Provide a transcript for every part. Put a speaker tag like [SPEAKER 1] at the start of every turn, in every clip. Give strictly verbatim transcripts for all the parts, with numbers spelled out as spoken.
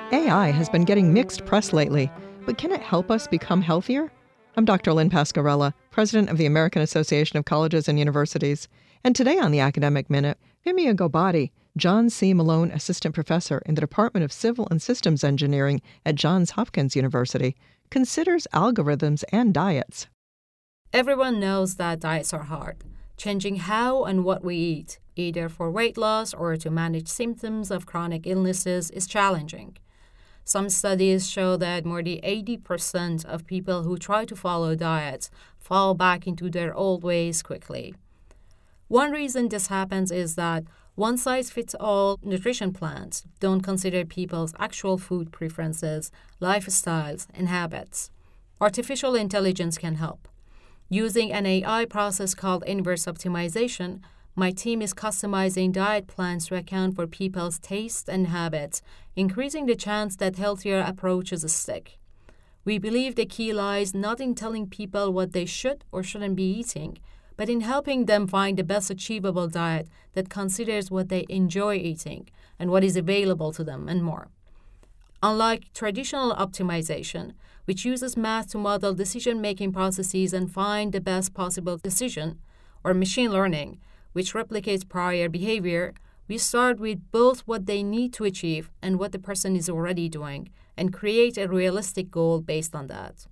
[SPEAKER 1] A I has been getting mixed press lately, but can it help us become healthier? I'm Doctor Lynn Pascarella, president of the American Association of Colleges and Universities. And today on the Academic Minute, Phemia Gobadi, John C. Malone Assistant Professor in the Department of Civil and Systems Engineering at Johns Hopkins University, considers algorithms and diets.
[SPEAKER 2] Everyone knows that diets are hard. Changing how and what we eat, either for weight loss or to manage symptoms of chronic illnesses, is challenging. Some studies show that more than eighty percent of people who try to follow diets fall back into their old ways quickly. One reason this happens is that one-size-fits-all nutrition plans don't consider people's actual food preferences, lifestyles, and habits. Artificial intelligence can help. Using an A I process called inverse optimization, my team is customizing diet plans to account for people's tastes and habits, increasing the chance that healthier approaches stick. We believe the key lies not in telling people what they should or shouldn't be eating, but in helping them find the best achievable diet that considers what they enjoy eating and what is available to them and more. Unlike traditional optimization, which uses math to model decision-making processes and find the best possible decision, or machine learning, which replicates prior behavior, we start with both what they need to achieve and what the person is already doing, and create a realistic goal based on that.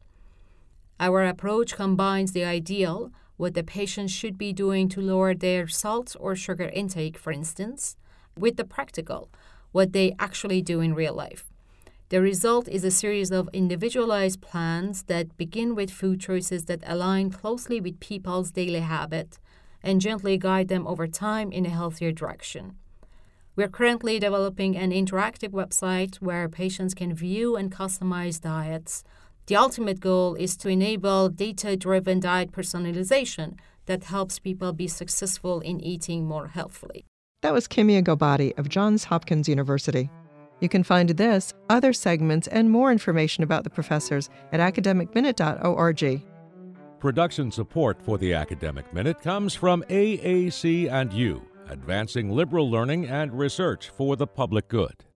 [SPEAKER 2] Our approach combines the ideal, what the patient should be doing to lower their salt or sugar intake, for instance, with the practical, what they actually do in real life. The result is a series of individualized plans that begin with food choices that align closely with people's daily habit and gently guide them over time in a healthier direction. We're currently developing an interactive website where patients can view and customize diets. The ultimate goal is to enable data-driven diet personalization that helps people be successful in eating more healthfully.
[SPEAKER 1] That was Phemia Gobadi of Johns Hopkins University. You can find this, other segments, and more information about the professors at academic minute dot org.
[SPEAKER 3] Production support for the Academic Minute comes from A A C and U, advancing liberal learning and research for the public good.